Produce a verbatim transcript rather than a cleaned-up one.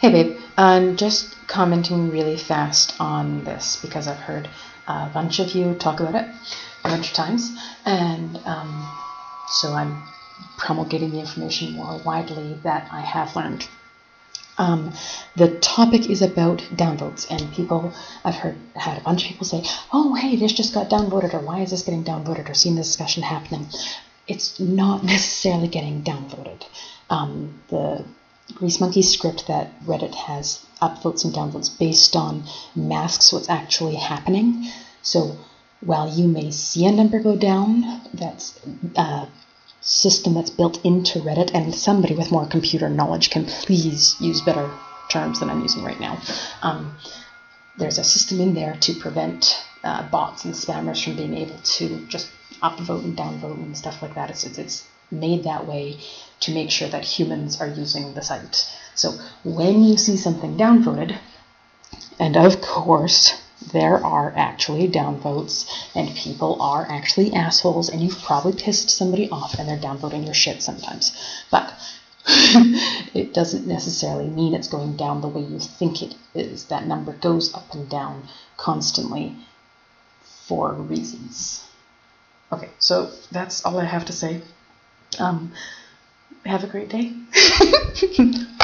Hey babe, I'm just commenting really fast on this because I've heard a bunch of you talk about it a bunch of times, and um, so I'm promulgating the information more widely that I have learned. Um, the topic is about downvotes, and people, I've heard had a bunch of people say, oh hey, this just got downvoted, or why is this getting downvoted, or seen this discussion happening. It's not necessarily getting downvoted. Um, the Grease Monkey script that Reddit has upvotes and downvotes based on masks what's actually happening. So while you may see a number go down, that's a system that's built into Reddit, and somebody with more computer knowledge can please use better terms than I'm using right now. Um, there's a system in there to prevent uh, bots and spammers from being able to just upvote and downvote and stuff like that. It's, it's, it's made that way to make sure that humans are using the site. So when you see something downvoted, and of course there are actually downvotes and people are actually assholes, and you've probably pissed somebody off and they're downvoting your shit sometimes, but it doesn't necessarily mean it's going down the way you think it is. That number goes up and down constantly for reasons. Okay, so that's all I have to say. Um, have a great day.